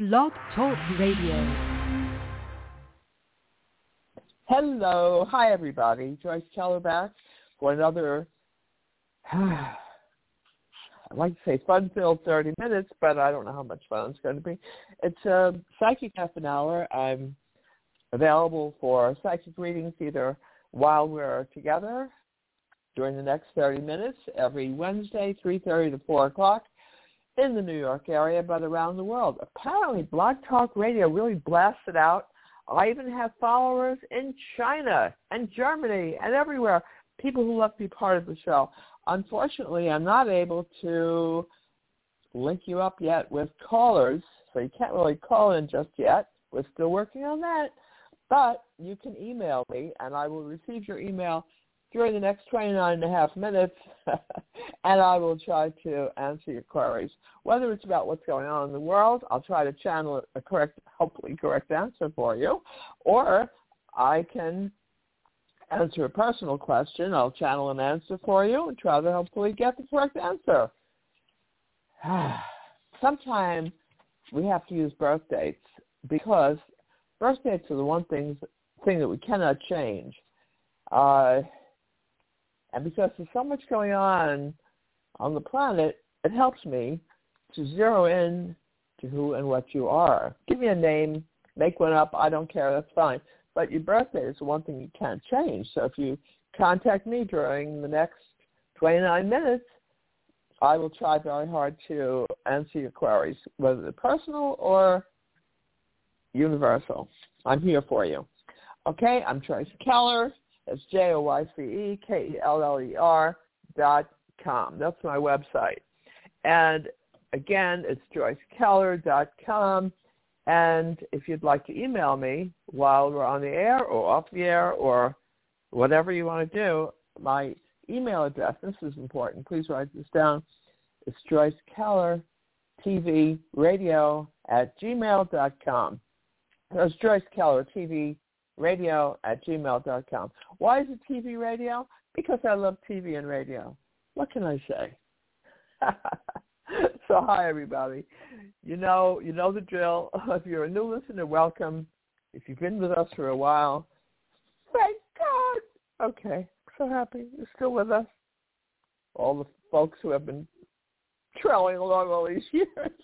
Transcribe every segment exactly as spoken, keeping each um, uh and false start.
Blog Talk Radio. Hello. Hi, everybody. Joyce Keller back for another, I'd like to say fun-filled thirty minutes, but I don't know how much fun it's going to be. It's a psychic half an hour. I'm available for psychic readings either while we're together during the next thirty minutes, every Wednesday, three thirty to four o'clock in the New York area, but around the world. Apparently, Blog Talk Radio really blasted out. I even have followers in China and Germany and everywhere, people who love to be part of the show. Unfortunately, I'm not able to link you up yet with callers, so you can't really call in just yet. We're still working on that. But you can email me, and I will receive your email during the next twenty-nine and a half minutes, and I will try to answer your queries. Whether it's about what's going on in the world, I'll try to channel a correct, hopefully correct answer for you, or I can answer a personal question. I'll channel an answer for you and try to hopefully get the correct answer. Sometimes we have to use birth dates because birth dates are the one thing, thing that we cannot change. Uh, and because there's so much going on on the planet, it helps me to zero in to who and what you are. Give me a name, make one up, I don't care, that's fine. But your birthday is the one thing you can't change. So if you contact me during the next twenty-nine minutes, I will try very hard to answer your queries, whether they're personal or universal. I'm here for you. Okay, I'm Joyce Keller. That's J O Y C E K E L L E R dot com. That's my website. And again, it's joyce keller dot com. And if you'd like to email me while we're on the air or off the air or whatever you want to do, my email address, this is important, please write this down, it's Joyce Keller T V Radio at gmail dot com. That's Joyce Keller T V Radio at gmail dot com. Why is it T V radio? Because I love T V and radio. What can I say? So hi, everybody. You know, you know the drill. If you're a new listener, welcome. If you've been with us for a while, thank God. Okay, so happy you're still with us. All the folks who have been trailing along all these years.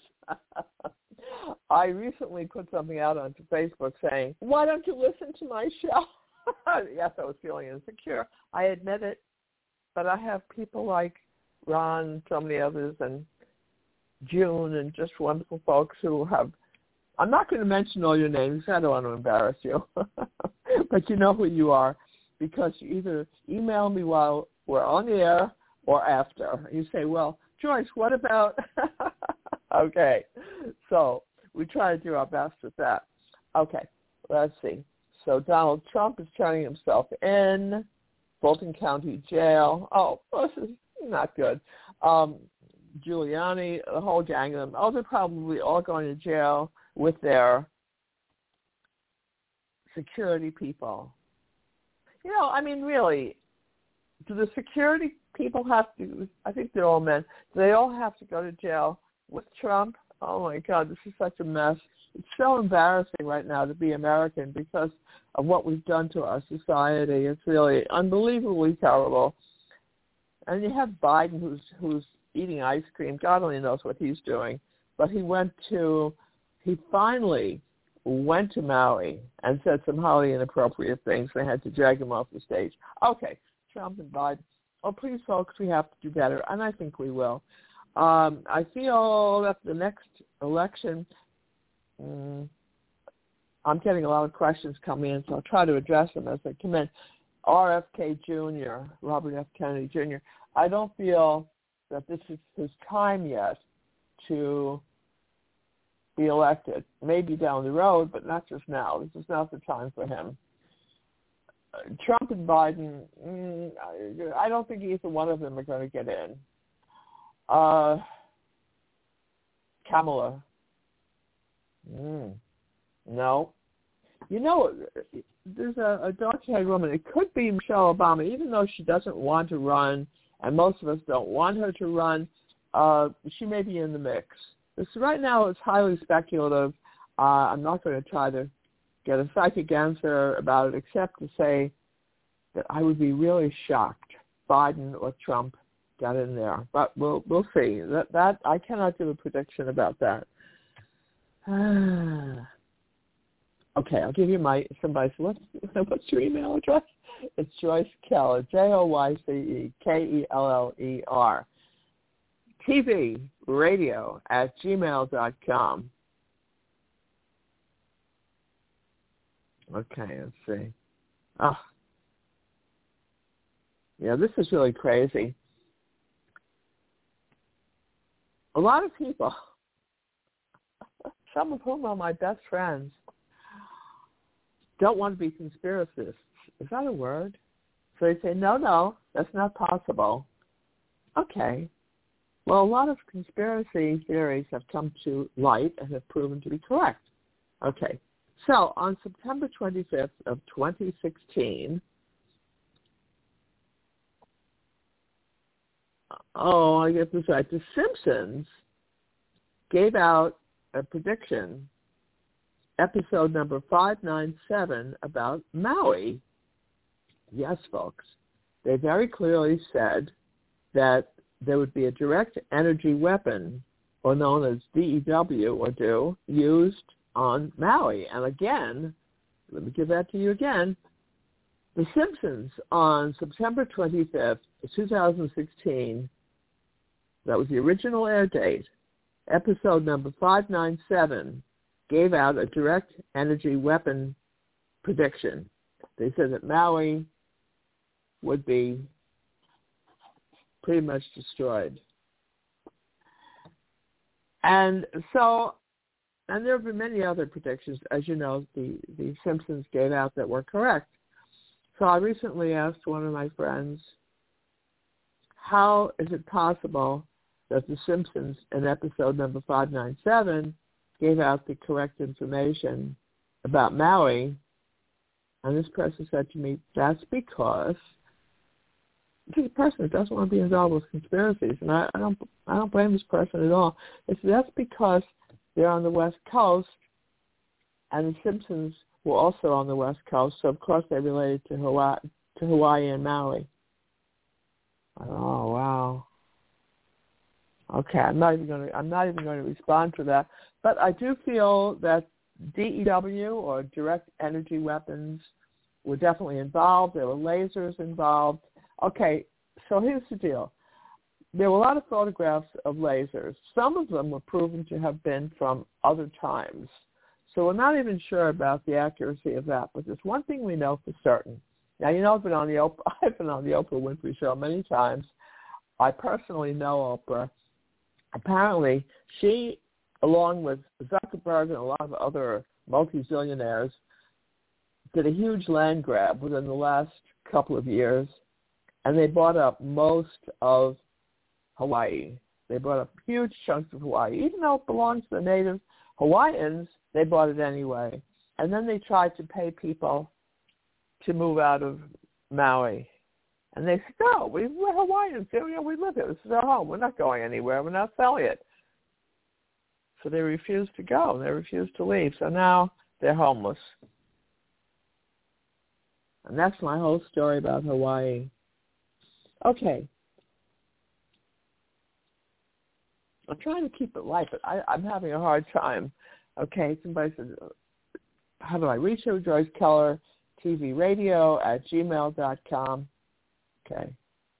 I recently put something out onto Facebook saying, why don't you listen to my show? Yes, I was feeling insecure. I admit it. But I have people like Ron, so many others, and June, and just wonderful folks who have, I'm not going to mention all your names. I don't want to embarrass you. But you know who you are because you either email me while we're on the air or after. You say, well, Joyce, what about... Okay, so we try to do our best with that. Okay, let's see. So Donald Trump is turning himself in. Fulton County Jail. Oh, this is not good. Um, Giuliani, the whole gang of them. Oh, they're probably all going to jail with their security people. You know, I mean, really, do the security people have to, I think they're all men, do they all have to go to jail with Trump? Oh, my God, this is such a mess. It's so embarrassing right now to be American because of what we've done to our society. It's really unbelievably terrible. And you have Biden who's who's eating ice cream. God only knows what he's doing. But he went to, he finally went to Maui and said some highly inappropriate things. They had to drag him off the stage. Okay, Trump and Biden. Oh, please, folks, we have to do better, and I think we will. Um, I feel that the next election, um, I'm getting a lot of questions coming in, so I'll try to address them as they come in. R F K Junior, Robert F. Kennedy Junior, I don't feel that this is his time yet to be elected. Maybe down the road, but not just now. This is not the time for him. Uh, Trump and Biden, mm, I don't think either one of them are going to get in. Uh, Kamala. Mm, no. You know, there's a, a dark-haired woman. It could be Michelle Obama, even though she doesn't want to run, and most of us don't want her to run. Uh, she may be in the mix. This right now it's highly speculative. Uh, I'm not going to try to get a psychic answer about it, except to say that I would be really shocked Biden or Trump got in there. But we'll we'll see. That that I cannot give a prediction about that. Okay, I'll give you my somebody. What's what's your email address? It's Joyce Keller, J O Y C E K E L L E R. T V radio at gmail dot com. Okay, let's see. Oh, yeah, this is really crazy. A lot of people, some of whom are my best friends, don't want to be conspiracists. Is that a word? So they say, no, no, that's not possible. Okay. Well, a lot of conspiracy theories have come to light and have proven to be correct. Okay. So on September twenty-fifth of twenty sixteen, oh, I get this right, The Simpsons gave out a prediction, episode number five ninety-seven, about Maui. Yes, folks. They very clearly said that there would be a direct energy weapon, or known as D E W, or D U, used on Maui. And again, let me give that to you again. The Simpsons on September twenty-fifth, twenty sixteen, that was the original air date, episode number five ninety-seven, gave out a direct energy weapon prediction. They said that Maui would be pretty much destroyed. And so, and there have been many other predictions, as you know, the, the Simpsons gave out that were correct. So I recently asked one of my friends, how is it possible that the Simpsons in episode number five ninety-seven gave out the correct information about Maui? And this person said to me, that's because this is a person that doesn't want to be involved with conspiracies, and I, I don't I don't blame this person at all. It's that's because they're on the West Coast, and the Simpsons were also on the West Coast, so of course they related to Hawaii, to Hawaii and Maui. Oh wow. Okay, I'm not even going to I'm not even going to respond to that, but I do feel that D E W, or direct energy weapons, were definitely involved. There were lasers involved. Okay, so here's the deal. There were a lot of photographs of lasers. Some of them were proven to have been from other times. So we're not even sure about the accuracy of that. But there's one thing we know for certain. Now, you know, I've been on the Oprah, I've been on the Oprah Winfrey Show many times. I personally know Oprah. Apparently, she, along with Zuckerberg and a lot of other multi-zillionaires, did a huge land grab within the last couple of years. And they bought up most of Hawaii. They bought up huge chunks of Hawaii. Even though it belongs to the native Hawaiians, they bought it anyway. And then they tried to pay people to move out of Maui. And they said, no, we, we're Hawaiians. You know, we live here. This is our home. We're not going anywhere. We're not selling it. So they refused to go. They refused to leave. So now they're homeless. And that's my whole story about Hawaii. Okay. I'm trying to keep it light, but I, I'm having a hard time. Okay, somebody said, how do I reach you? Joyce Keller, T V radio at gmail dot com. Okay.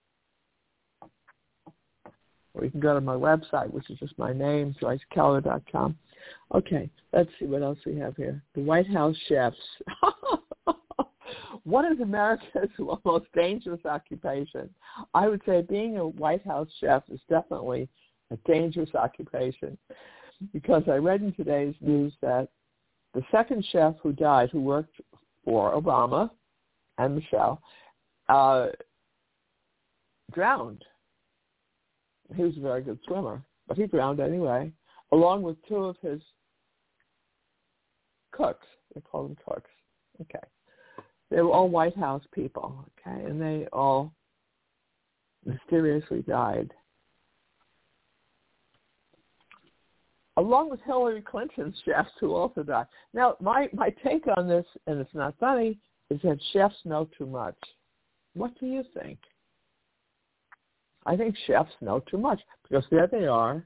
Or you can go to my website, which is just my name, joyce keller dot com. Okay, let's see what else we have here. The White House chefs. What is America's most dangerous occupation? I would say being a White House chef is definitely a dangerous occupation, because I read in today's news that the second chef who died, who worked for Obama and Michelle, uh, drowned. He was a very good swimmer, but he drowned anyway, along with two of his cooks. They call them cooks. Okay. They were all White House people, okay, and they all mysteriously died. along with Hillary Clinton's chefs who also died. Now, my, my take on this, and it's not funny, is that chefs know too much. What do you think? I think chefs know too much because there they are,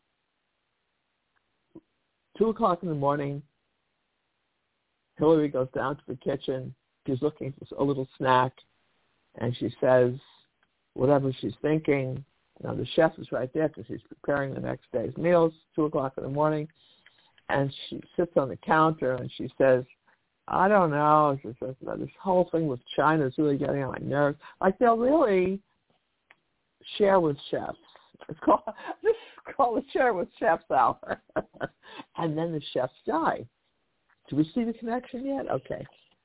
two o'clock in the morning. Hillary goes down to the kitchen. She's looking for a little snack, and she says whatever she's thinking. Now, the chef is right there because he's preparing the next day's meals, two o'clock in the morning, and she sits on the counter, and she says, I don't know, she says, this whole thing with China is really getting on my nerves. Like, they'll really share with chefs. It's called, this is called a share with chefs hour. And then the chefs die. Do we see the connection yet? Okay.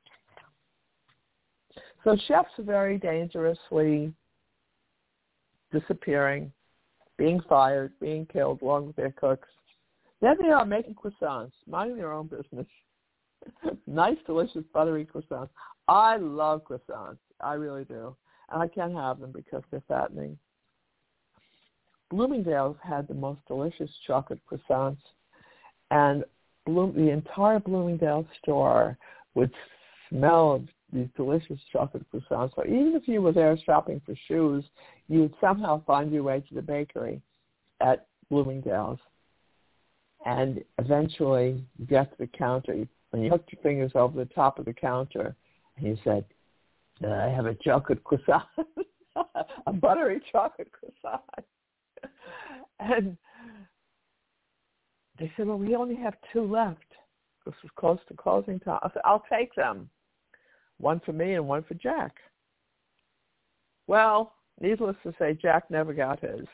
So chefs are very dangerously disappearing, being fired, being killed along with their cooks. Then they are making croissants, minding their own business. Nice, delicious, buttery croissants. I love croissants. I really do. And I can't have them because they're fattening. Bloomingdale's had the most delicious chocolate croissants, and Bloom, the entire Bloomingdale store would smell of these delicious chocolate croissants. So even if you were there shopping for shoes, you would somehow find your way to the bakery at Bloomingdale's. And eventually you get to the counter, and you hooked your fingers over the top of the counter, and you said, I have a chocolate croissant, a buttery chocolate croissant. And they said, well, we only have two left. This is close to closing time. I said, I'll take them. One for me and one for Jack. Well, needless to say, Jack never got his.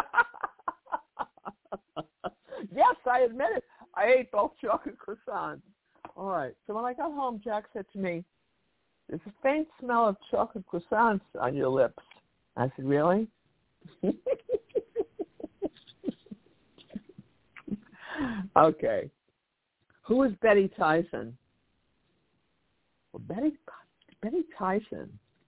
Yes, I admit it. I ate both chocolate croissants. All right. So when I got home, Jack said to me, there's a faint smell of chocolate croissants on your lips. I said, really? Okay. Who is Betty Tyson? Well, Betty, Betty Tyson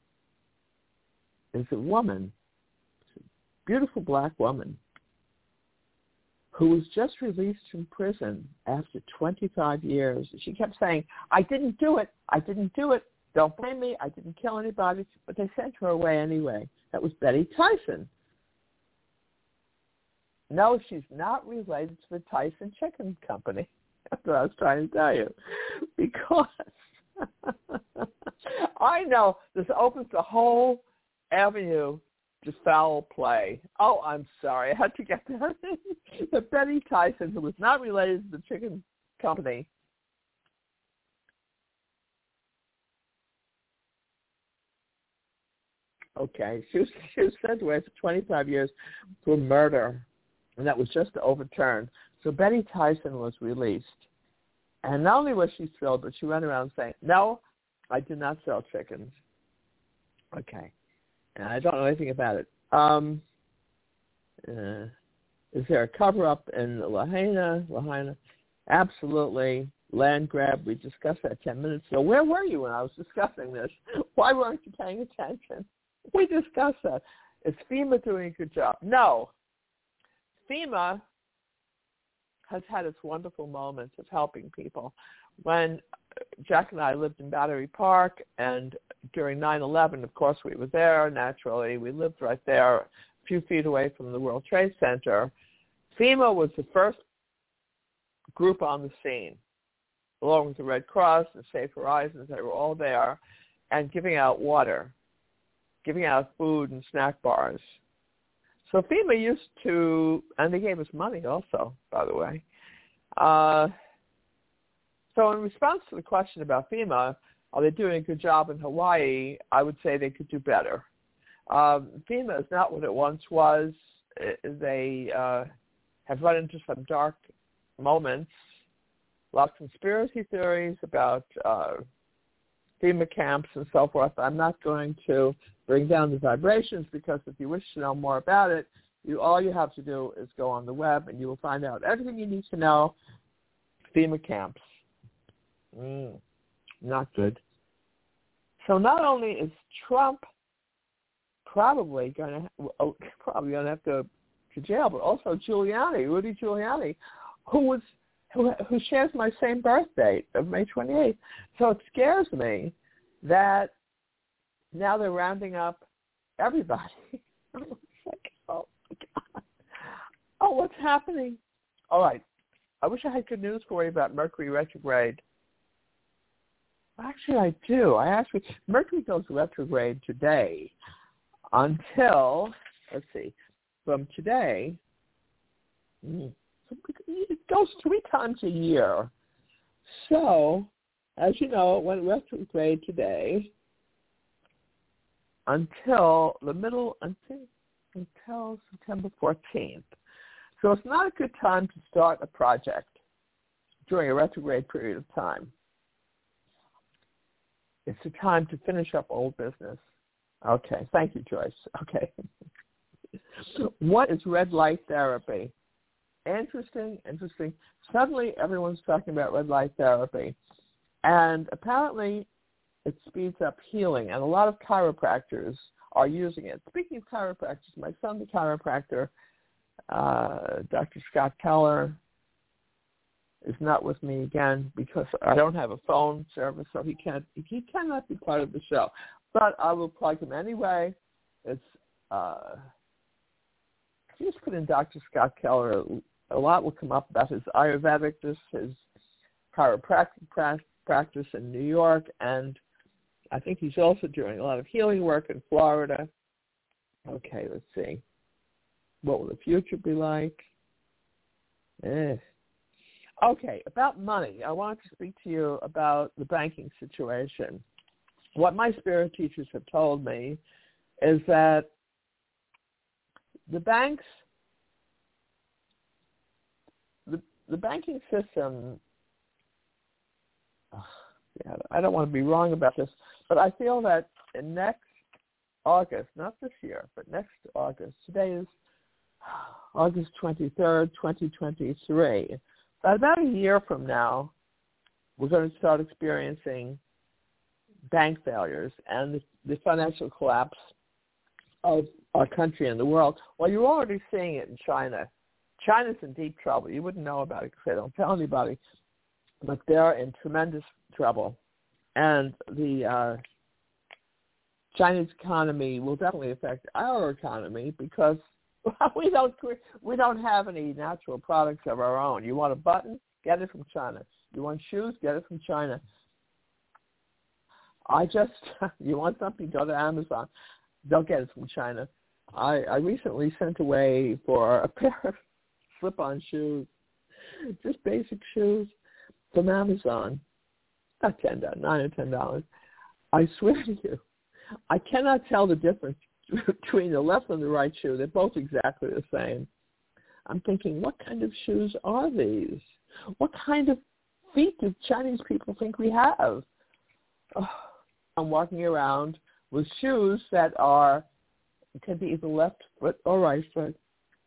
is a woman, a beautiful black woman, who was just released from prison after twenty-five years. She kept saying, I didn't do it. I didn't do it. Don't blame me. I didn't kill anybody. But they sent her away anyway. That was Betty Tyson. No, she's not related to the Tyson Chicken Company. That's what I was trying to tell you. Because I know this opens the whole avenue to foul play. Oh, I'm sorry. I had to get that. But Betty Tyson, who was not related to the chicken company, okay, she was, she was sent away for twenty-five years for murder, and that was just overturned. So Betty Tyson was released. And not only was she thrilled, but she went around saying, no, I did not sell chickens. Okay. And I don't know anything about it. Um, uh, is there a cover-up in Lahaina? Lahaina? Absolutely. Land grab. We discussed that ten minutes ago. Where were you when I was discussing this? Why weren't you paying attention? We discussed that. Is FEMA doing a good job? No. FEMA has had its wonderful moments of helping people. When Jack and I lived in Battery Park, and during nine eleven, of course, we were there naturally. We lived right there, a few feet away from the World Trade Center. FEMA was the first group on the scene, along with the Red Cross and Safe Horizons. They were all there and giving out water, giving out food and snack bars. So FEMA used to, and they gave us money also, by the way. Uh, so in response to the question about FEMA, are they doing a good job in Hawaii, I would say they could do better. Um, FEMA is not what it once was. They uh, have run into some dark moments, a lot of conspiracy theories about uh, FEMA camps and so forth. I'm not going to bring down the vibrations, because if you wish to know more about it, you all you have to do is go on the web and you will find out everything you need to know. FEMA camps. Mm, not good. So not only is Trump probably going to probably going to have to go to jail, but also Giuliani, Rudy Giuliani, who was who who shares my same birth date of May twenty-eighth. So it scares me that now they're rounding up everybody. It's like, oh my God. Oh, what's happening? All right. I wish I had good news for you about Mercury retrograde. Actually, I do. I actually Mercury goes retrograde today until, let's see, from today, it goes three times a year. So, as you know, it went retrograde today until the middle, until, until September fourteenth. So it's not a good time to start a project during a retrograde period of time. It's a time to finish up old business. Okay. Thank you, Joyce. Okay. What is red light therapy? Interesting, interesting. Suddenly everyone's talking about red light therapy. And apparently it speeds up healing. And a lot of chiropractors are using it. Speaking of chiropractors, my son, the chiropractor, uh, Doctor Scott Keller, is not with me again because I don't have a phone service, so he can't. He cannot be part of the show. But I will plug him anyway. It's uh, you just put in Doctor Scott Keller. A lot will come up about his Ayurvedic, his chiropractic practice in New York, and I think he's also doing a lot of healing work in Florida. Okay, let's see. What will the future be like? Eh. Okay, about money. I want to speak to you about the banking situation. What my spirit teachers have told me is that the banks, the, the banking system, oh, yeah, I don't want to be wrong about this, but I feel that in next August, not this year, but next August, today is August twenty-third, twenty twenty-three. About a year from now, we're going to start experiencing bank failures and the, the financial collapse of our country and the world. Well, you're already seeing it in China. China's in deep trouble. You wouldn't know about it because they don't tell anybody, but they're in tremendous trouble. And the uh, Chinese economy will definitely affect our economy because we don't we don't have any natural products of our own. You want a button? Get it from China. You want shoes? Get it from China. I just, you want something? Go to Amazon. They'll get it from China. I, I recently sent away for a pair of slip-on shoes, just basic shoes from Amazon. Not ten dollars, nine or ten dollars. I swear to you, I cannot tell the difference between the left and the right shoe. They're both exactly the same. I'm thinking, what kind of shoes are these? What kind of feet do Chinese people think we have? Oh, I'm walking around with shoes that are, can be either left foot or right foot.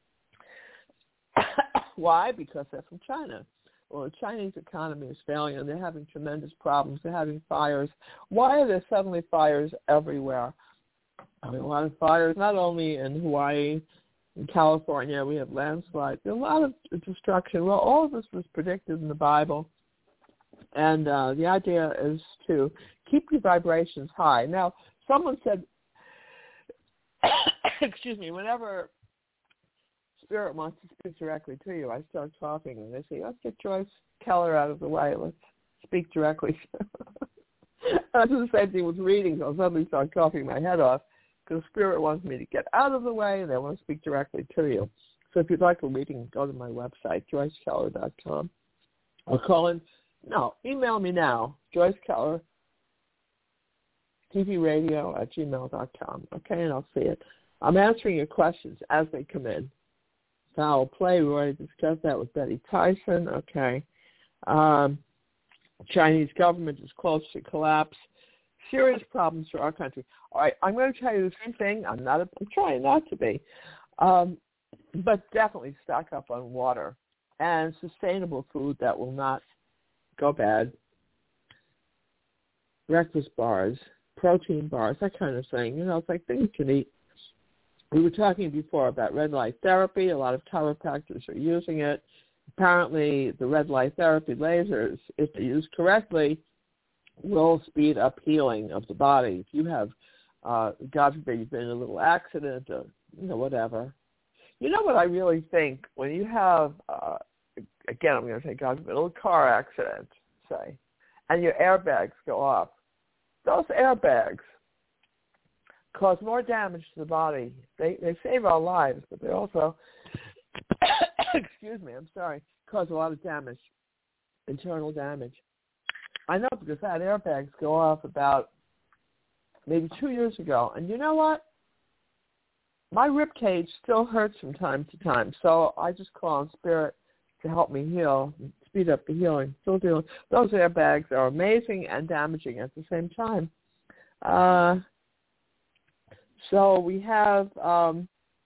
Why? Because they're from China. Well, the Chinese economy is failing, and they're having tremendous problems. They're having fires. Why are there suddenly fires everywhere? I mean, a lot of fires, not only in Hawaii, in California, we have landslides. There's a lot of destruction. Well, all of this was predicted in the Bible, and uh, the idea is to keep your vibrations high. Now, someone said, excuse me, whenever Spirit wants to speak directly to you, I start talking, and they say, let's get Joyce Keller out of the way. Let's speak directly. I do the same thing with readings. I'll suddenly start coughing my head off because Spirit wants me to get out of the way, and they want to speak directly to you. So if you'd like a reading, go to my website, joyce keller dot com. Or call in. No, email me now, Joyce Keller, T V radio at gmail dot com. Okay, and I'll see it. I'm answering your questions as they come in. Foul play, we already discussed that with Betty Tyson. Okay. Um, Chinese government is close to collapse. Serious problems for our country. All right, I'm going to tell you the same thing. I'm not. A, I'm trying not to be, um, but definitely stock up on water and sustainable food that will not go bad. Breakfast bars, protein bars, that kind of thing. You know, it's like things you can eat. We were talking before about red light therapy. A lot of chiropractors are using it. apparently the red light therapy lasers, if they're used correctly, will speed up healing of the body. If you have, uh, God forbid, you've been in a little accident or, you know, whatever. You know what I really think? When you have, uh, again, I'm going to say God forbid, a little car accident, say, and your airbags go off, those airbags cause more damage to the body. They they save our lives, but they also, excuse me, I'm sorry, cause a lot of damage, internal damage. I know because I had airbags go off about maybe two years ago. And you know what? My rib cage still hurts from time to time. So I just call on Spirit to help me heal, speed up the healing. Still doing. Those airbags are amazing and damaging at the same time. Uh, so we have um,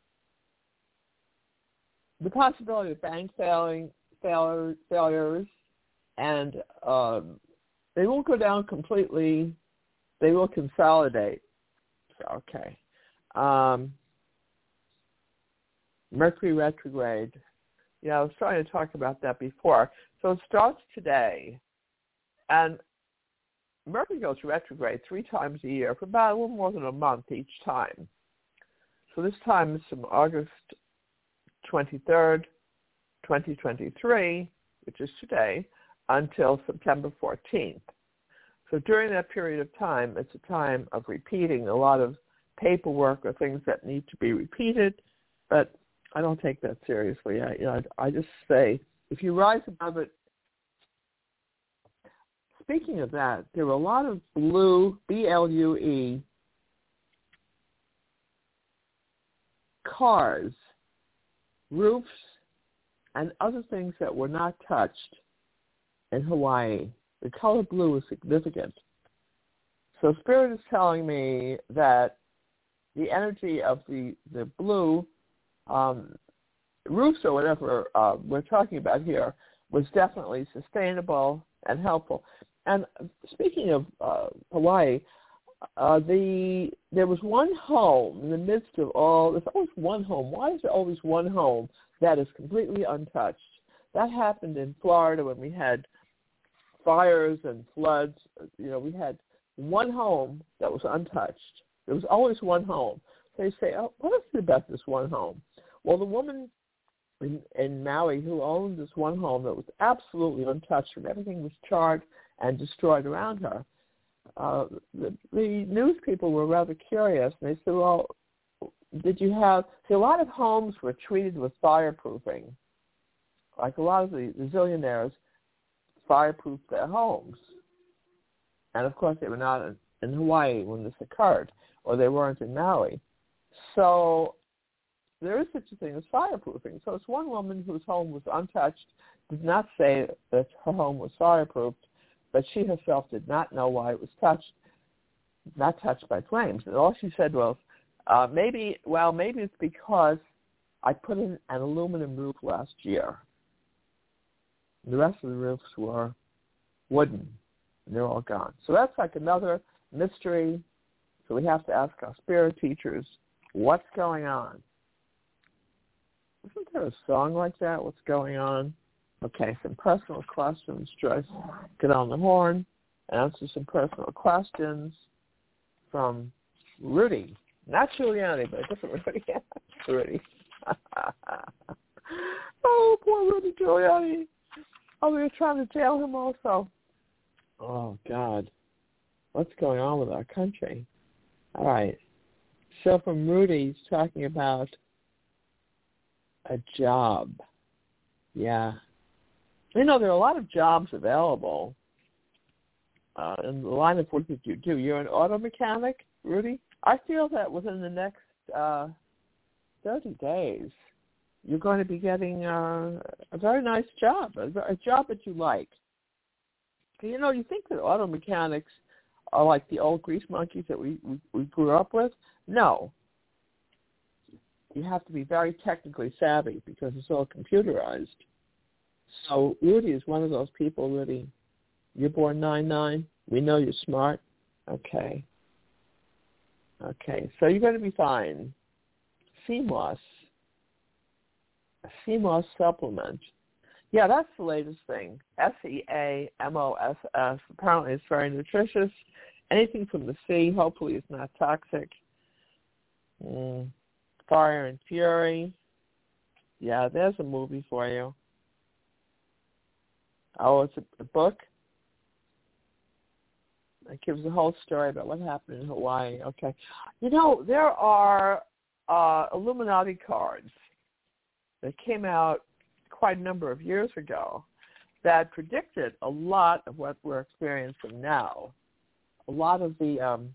the possibility of bank failing, failure, failures, and um, they won't go down completely. They will consolidate. So, okay. Um, Mercury retrograde. Yeah, I was trying to talk about that before. So it starts today. And Mercury goes retrograde three times a year for about a little more than a month each time. So this time is from August twenty-third, twenty twenty-three, which is today, until September fourteenth. So during that period of time, it's a time of repeating a lot of paperwork or things that need to be repeated, but I don't take that seriously. I, you know, I, I just say, if you rise above it. Speaking of that, there were a lot of blue, B L U E, cars, roofs, and other things that were not touched in Hawaii. The color blue is significant. So Spirit is telling me that the energy of the, the blue um, roofs or whatever uh, we're talking about here was definitely sustainable and helpful. And speaking of uh, Hawaii, uh, the there was one home in the midst of all, there's always one home. Why is there always one home that is completely untouched? That happened in Florida when we had fires and floods. You know, we had one home that was untouched. There was always one home. So you say, oh, what is it about this one home? Well, the woman in, in Maui who owned this one home that was absolutely untouched and everything was charred and destroyed around her, uh, the, the news people were rather curious, and they said, well, did you have, see, a lot of homes were treated with fireproofing. Like a lot of the, the zillionaires fireproofed their homes. And, of course, they were not in, in Hawaii when this occurred, or they weren't in Maui. So there is such a thing as fireproofing. So it's one woman whose home was untouched, did not say that her home was fireproofed, but she herself did not know why it was touched, not touched by flames. And all she said was, uh, maybe, well, maybe it's because I put in an aluminum roof last year. The rest of the roofs were wooden, and they're all gone. So that's like another mystery. So we have to ask our spirit teachers, what's going on? Isn't there a song like that, What's Going On? Okay, some personal questions. Joyce, get on the horn, answer some personal questions from Rudy. Not Giuliani, but a different Rudy. Rudy. Oh, poor Rudy Giuliani. Oh, we were trying to jail him also. Oh, God. What's going on with our country? All right. So from Rudy, he's talking about a job. Yeah. You know, there are a lot of jobs available uh, in the line of work that you do. You're an auto mechanic, Rudy? I feel that within the next uh, thirty days, you're going to be getting uh, a very nice job, a, a job that you like. You know, you think that auto mechanics are like the old grease monkeys that we, we, we grew up with? No. You have to be very technically savvy because it's all computerized. So Rudy is one of those people, Rudy. You're born nine nine. We know you're smart. Okay. Okay, so you're going to be fine. C M O S. A C M O S supplement. Yeah, that's the latest thing. S E A M O S S. Apparently it's very nutritious. Anything from the sea. Hopefully it's not toxic. Mm. Fire and Fury. Yeah, there's a movie for you. Oh, it's a, a book? It gives the whole story about what happened in Hawaii. Okay. You know, there are uh, Illuminati cards that came out quite a number of years ago that predicted a lot of what we're experiencing now. A lot of the, um,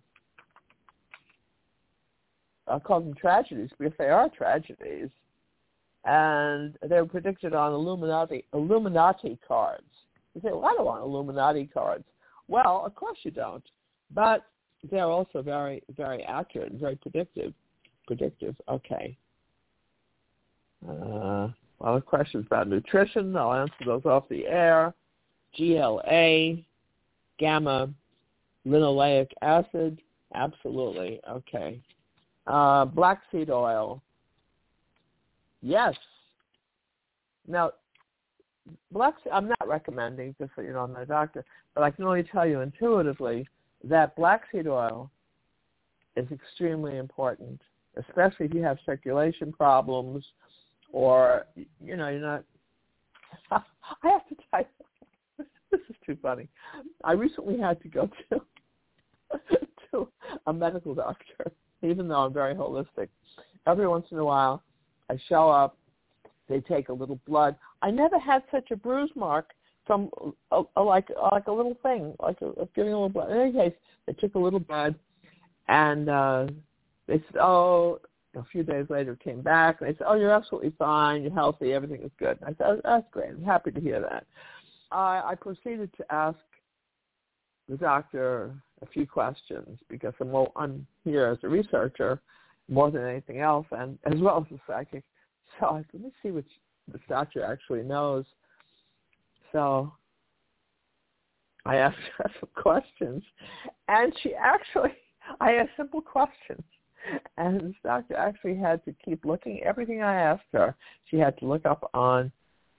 I'll call them tragedies because they are tragedies, and they were predicted on Illuminati Illuminati cards. You say, well, I don't want Illuminati cards. Well, of course you don't, but they're also very, very accurate and very predictive. Predictive, okay. Uh, a lot of questions about nutrition. I'll answer those off the air. G L A, gamma linoleic acid, absolutely, okay. Uh, black seed oil, yes. Now, black seed, I'm not recommending, just so you know, I'm not a doctor, but I can only tell you intuitively that black seed oil is extremely important, especially if you have circulation problems or, you know, you're not, I have to tell you, this is too funny. I recently had to go to, to a medical doctor, even though I'm very holistic. Every once in a while, I show up, they take a little blood. I never had such a bruise mark from a, a, like like a little thing, like a, a giving a little blood. In any case, they took a little blood, and uh, they said, oh, a few days later it came back, and they said, oh, you're absolutely fine, you're healthy, everything is good. And I said, oh, that's great, I'm happy to hear that. I, I proceeded to ask the doctor a few questions because I'm, I'm here as a researcher more than anything else, and as well as a psychic. So I said, let me see what this doctor actually knows. So I asked her some questions, and she actually, I asked simple questions, and this doctor actually had to keep looking. Everything I asked her, she had to look up on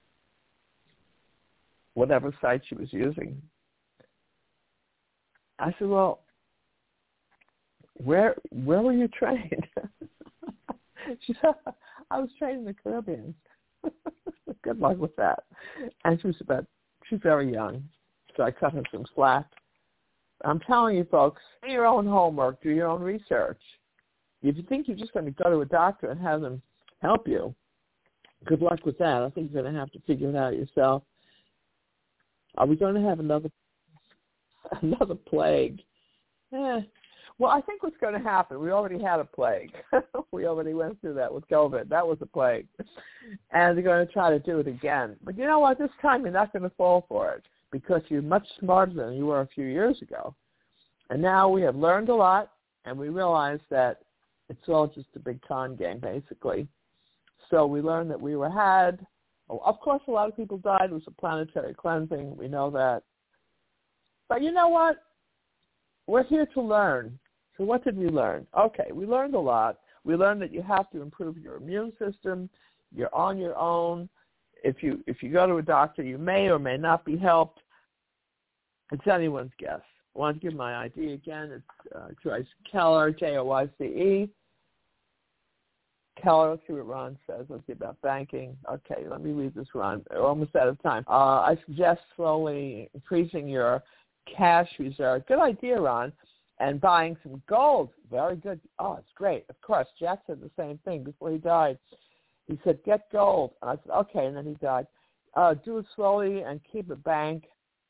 whatever site she was using. I said, well, where where were you trained? She said, I was trained in the Caribbean. Good luck with that. And she was about, she's very young, so I cut her some slack. I'm telling you, folks, do your own homework, do your own research. If you think you're just going to go to a doctor and have them help you, good luck with that. I think you're going to have to figure it out yourself. Are we going to have another another plague? Eh. Well, I think what's going to happen, we already had a plague. We already went through that with COVID. That was a plague. And they're going to try to do it again. But you know what? This time you're not going to fall for it because you're much smarter than you were a few years ago. And now we have learned a lot, and we realize that it's all just a big con game, basically. So we learned that we were had. Oh, of course, a lot of people died. It was a planetary cleansing. We know that. But you know what? We're here to learn. So what did we learn? Okay, we learned a lot. We learned that you have to improve your immune system. You're on your own. If you if you go to a doctor, you may or may not be helped. It's anyone's guess. I want to give my I D again. It's uh, Joyce Keller, J O Y C E. Keller, let's see what Ron says. Let's see about banking. Okay, let me read this, Ron. We're almost out of time. Uh, I suggest slowly increasing your cash reserve. Good idea, Ron. And buying some gold. Very good. Oh, it's great. Of course, Jack said the same thing before he died. He said, get gold. And I said, okay, and then he died. Uh, do it slowly and keep a bank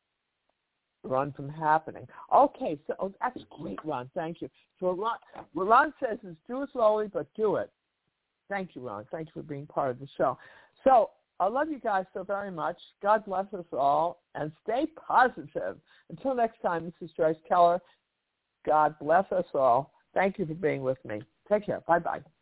run from happening. Okay, so oh, that's great, Ron. Thank you. So Ron, what Ron says is do it slowly, but do it. Thank you, Ron. Thank you for being part of the show. So I love you guys so very much. God bless us all, and stay positive. Until next time, this is Joyce Keller. God bless us all. Thank you for being with me. Take care. Bye-bye.